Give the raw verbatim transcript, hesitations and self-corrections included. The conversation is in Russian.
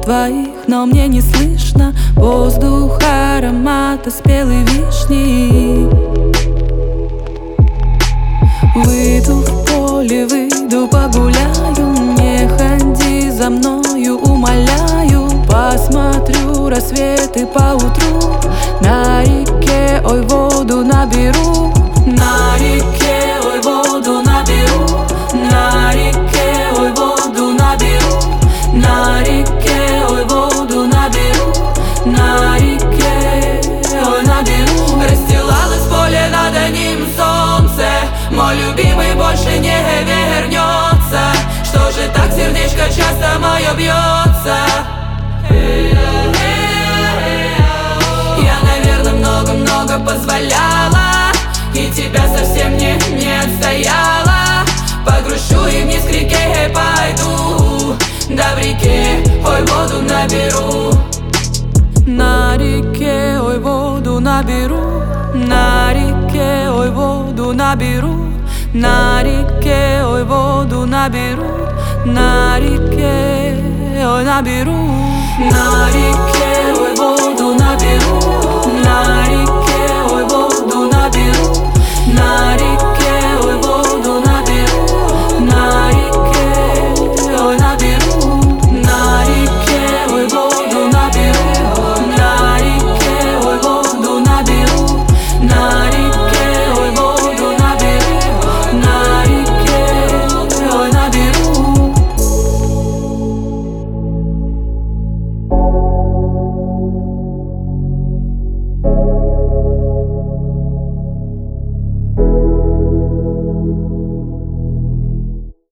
твоих, но мне не слышно воздух аромата спелой вишни. Выйду в поле, выйду погуляю, не ходи за мною, умоляю. Посмотрю рассветы поутру, на реке, ой, воду наберу. На реке, ой, воду наберу. На реке, ой, воду наберу. На реке, ой, воду наберу. На реке, ой, наберу. Расстилалось поле, над ним солнце, мой любимый больше не вернется. Что же так сердечко часто мое бьется? Я, наверное, много-много позволяла, и тебя совсем не, не отстояла. Погрущу и вниз к реке пойду, да в реке, ой, воду наберу. На реке, ой, воду наберу. На реке, ой, воду наберу. На реке, ой, воду наберу. На реке, ой, наберу. На реке.